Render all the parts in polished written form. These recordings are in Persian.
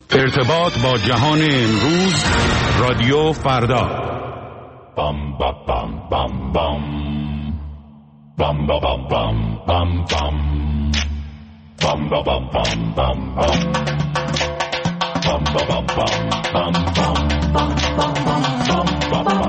ارتباط با جهان امروز، رادیو فردا. بام با بام بام بام بام با بام بام بام بام بام با بام بام بام بام بام با بام بام بام بام بام بام بام بام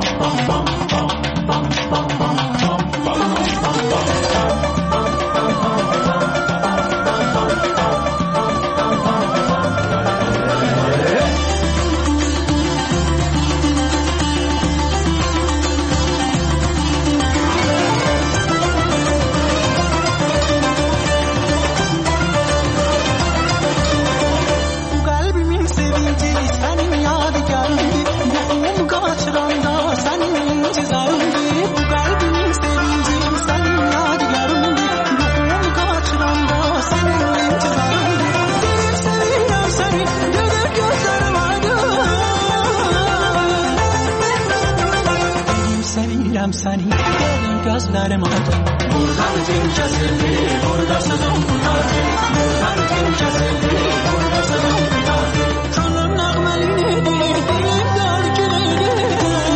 səni yerin gözlərim aydın buradan din kəsildi burada sözüm qutardı buradan din kəsildi burada sözüm qutardı könlüm nəğməlidir dilim dərgilidir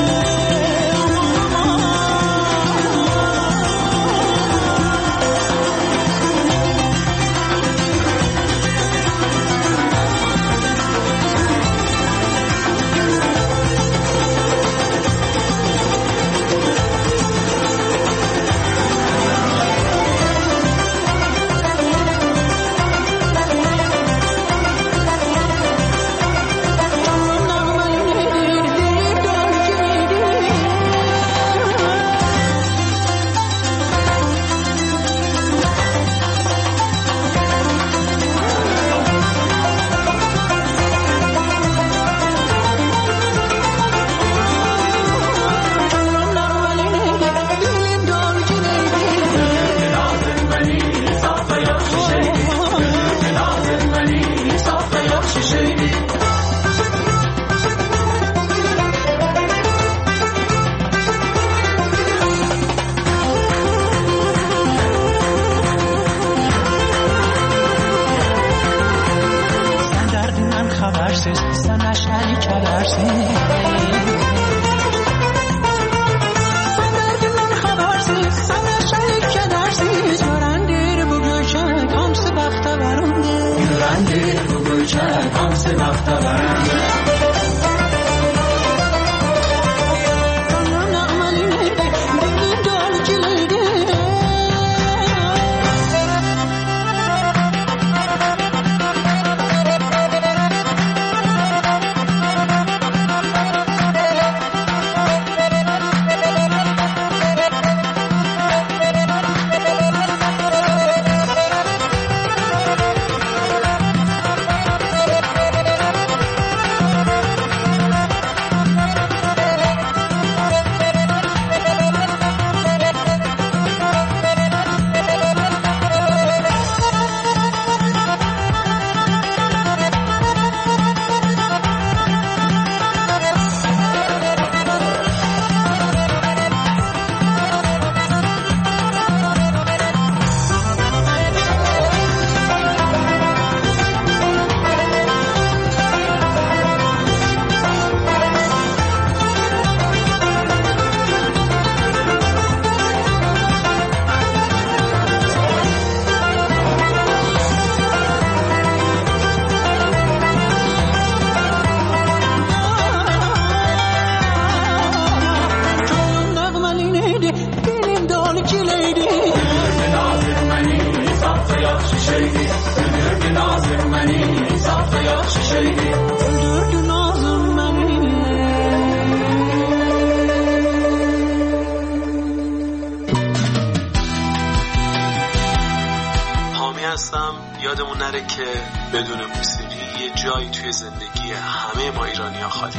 یادمون نره که بدون موسیقی یه جایی توی زندگی همه ما ایرانی‌ها خالی.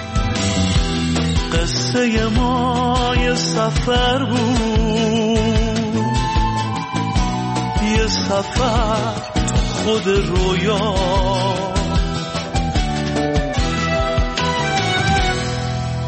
قصه ما یه سفر بود، یه سفر خود رویا،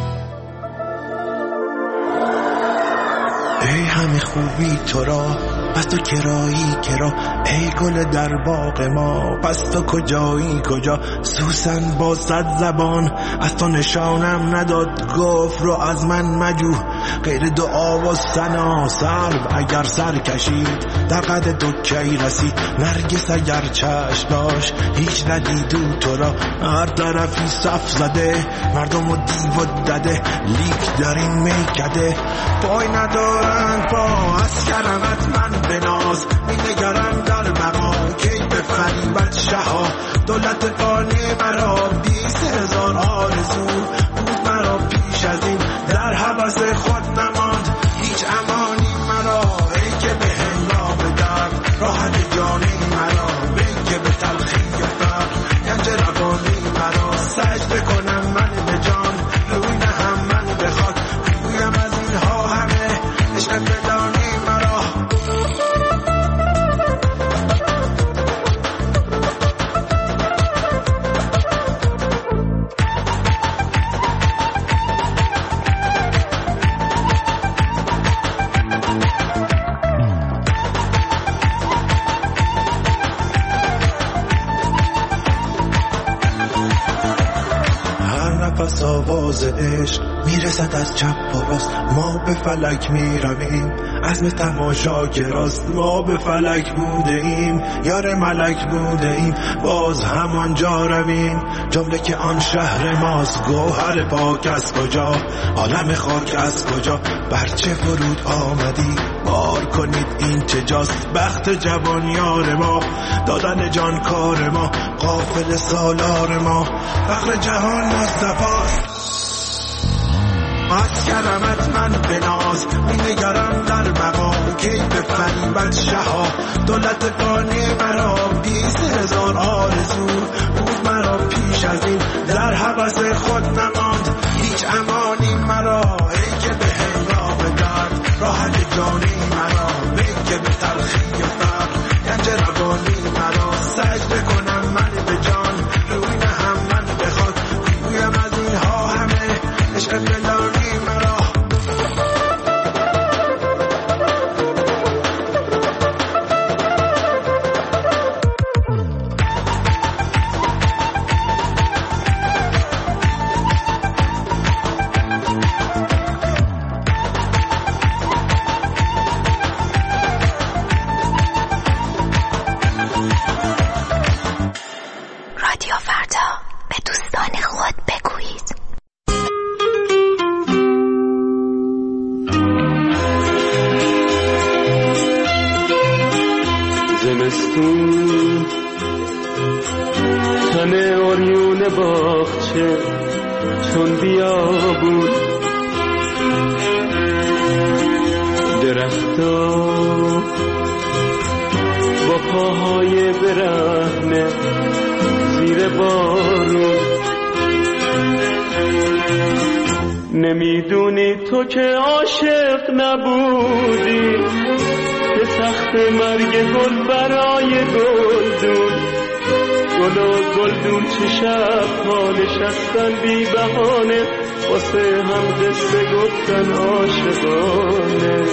ای همه خوبی تو را پس تو کرایی کرا ای گل در باغ ما، پس تو کجایی کجا سوسن با صد زبان، از تو نشانم نداد گفت رو از من مجو، غیر دعا و ثنا سرو اگر سر کشید در قد دکی رسید، نرگس اگر چشم داشت هیچ ندیدو تو را، هر طرفی صف زده مردم و دیو و دده، لیک در این میکده پای ندارند پا، از کرمت من بناز می‌نگرم در مقام کی بفریبد شها، دولت فانی مرا 20,000 آرزو بود مرا پیش از این، در هوس خود نماند هیچ امانی مرا، ای که به هنگام درد راحت جانی مرا، ای که به تلخی فرق گنج روانی مرا، سجده کنم من به جان روی نهم من بخواد، بگویم از اینها همه عشق فلانی مرا. پس آواز عشق میرسد از چپ و راست، ما به فلک میرویم عزم تماشاگراست، ما به فلک بوده ایم یار ملک بوده ایم باز همانجا رویم، جمله که آن شهر ماست، گوهر پاک از کجا عالم خاک از کجا، برچه فرود آمدی بار کنید این چه جاست، بخت جوان یار ما دادن جان کار ما، قافل سالار ما فخر جهان مصطفاست، از کرمت من بناز می‌نگرم در مقام کی بفریبد شها، دولت فانی مرا 20,000 آرزو بود مرا پیش از این، در هوس خود نماند هیچ امانی مرا، ای که به هنگام درد راحت جانی مرا، ای که به تلخی فرق گنج روانی مرا، سجده کنم من به جان روی نهم من بخواد، بگویم از اینها همه عشق فلانی مرا. رادیو فردا، به دوستان خود بگویید. زمستون تن اوریون باغچه چون بیابون، درختا با پاهای برهنه زیر بارون، نمیدونی تو که عاشق نبودی به تخت مرگ گل برای گلدون، گل و گلدون چه شب‌ها نشستن بی بهانه واسه هم قصه گفتن عاشقانه،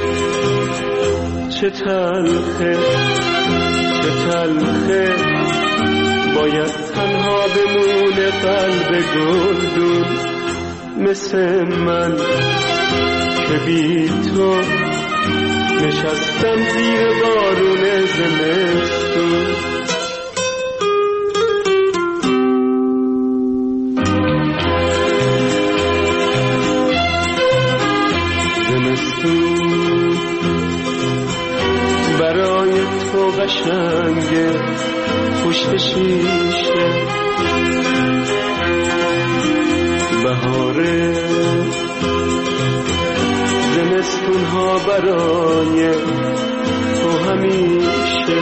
چه تلخه چه تلخه باید تنها بمونه قلب گلدون، مثل من که بی تو نشستم زیر بارون زمستون. زمستون برای تو قشنگه پشت شیشه، بهاره زمستون ها برای تو همیشه،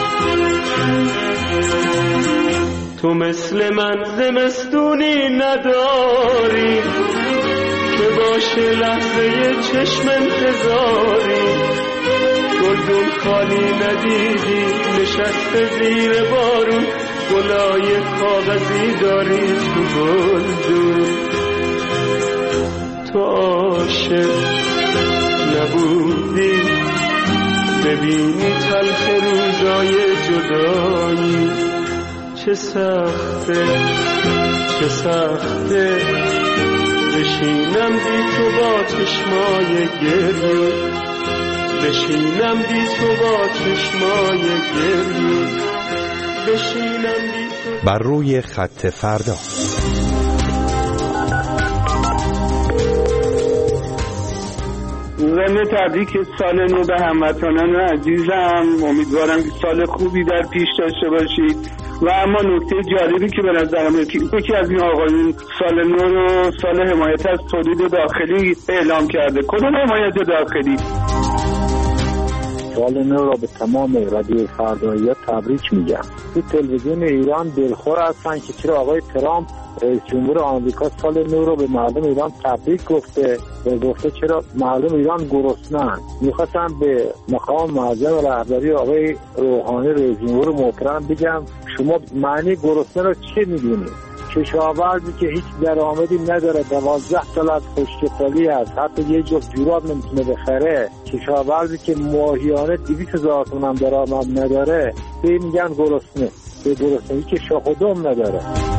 تو مثل من زمستونی نداری که باشه لحظه چشم انتظاری، گلدون خالی ندیدی نشسته زیر بارون، گلای کاغذی داری تو گلدون، تو عاشق نبودی ببینی تلخ روزای جدایی چه سخته چه سخته بشینم بی تو با چشمای گریه بشینم بی تو با چشمای گریه بشینم بی تو. بر روی خط فردا. ضمن تبریک سال نو به هموطنان عزیزم، امیدوارم که سال خوبی در پیش داشته باشید. و اما نکته جالبی که به نظرم یکی از این آقایون سال نو رو سال حمایت از تولید داخلی اعلام کرده. کدوم حمایت داخلی؟ سال نو را به تمام رادیو فردایی‌ها تبریک میگم. تو تلویزیون ایران دلخور هستن که چرا آقای ترامپ رئیس جمهور آمریکا سال نو رو به مردم ایران تبریک گفته و گفته چرا مردم ایران گرسنه‌اند. میخواستم به مقام معظم و رهبری آقای روحانی رئیس جمهور محترم بگم شما معنی گرسنه رو چه میدونید؟ کشاورزی که هیچ درآمدی نداره 12 سال از خشکسالی است، حتی یه جفت جوراب نمیتونه بخره، کشاورزی که ماهیانه 200,000 تومان هم درآمد نداره به میگن گرسنه، به گرسنگی که شاخ و دم نداره.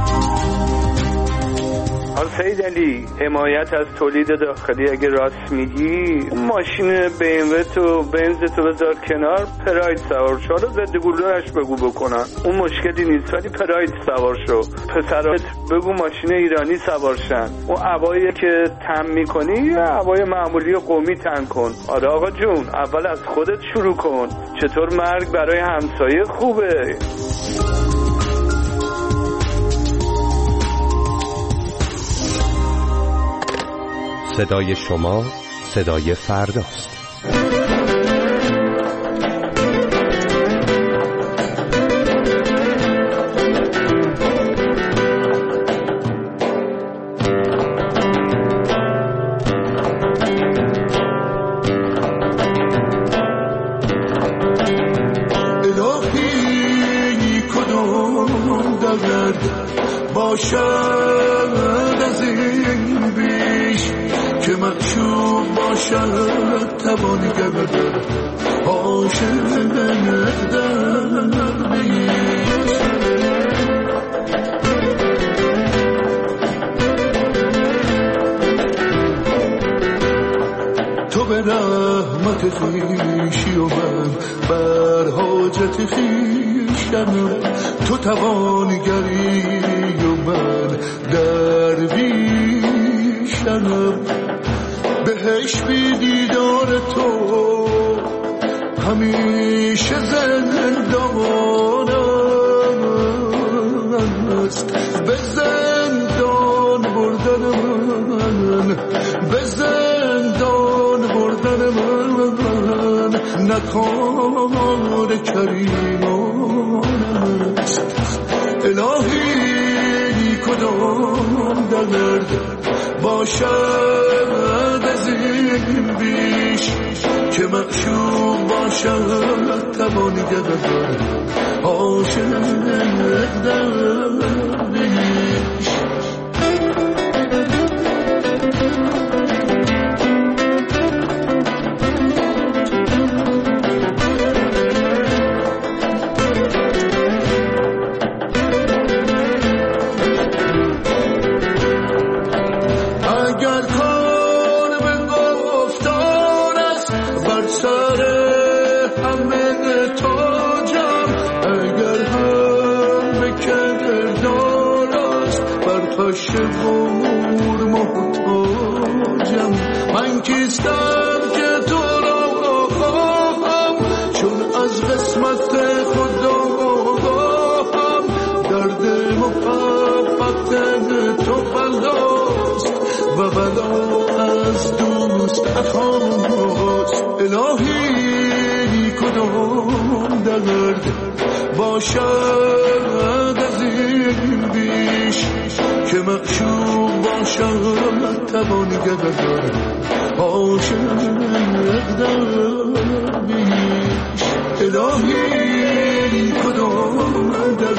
سید علی، حمایت از تولید داخلی اگه راست میگی ماشین BMW تو بنز تو بذار کنار، پراید سوار شو، رو ضد گلوله‌اش بگو بکنن، اون مشکلی نیست، ولی پراید سوار شو، پسرات بگو ماشین ایرانی سوار شن، اون عبایی که تن میکنی یا عبای معمولی و قومی تن کن. آره آقا جون، اول از خودت شروع کن. چطور مرگ برای همسایه خوبه؟ صدای شما صدای فرداست. الهی کدوم درد باشد از این بیش که مقصود باشد توانگر عاشق در بیش. تو به رحمت خویشی و من بر حاجت خویشم، تو توانگری و من درویشم، بهش بی دیدار تو همیشه زندان است، به زندان بردن من، به زندان بردن من نکار کریمان است. الهی کدام درد باشد از این بیش که مقصود باشد توانگر عاشق در بیش. شبور محتاجم، من کیستم که تو را خواهم، چون از قسمت خدا آگاهم، درد محبت تو بلاست و بلا از دوست اخاست. الهی کدام درد باشد از این بیش که مقصود باشد توانگر عاشق در بیش. الهی کدام درد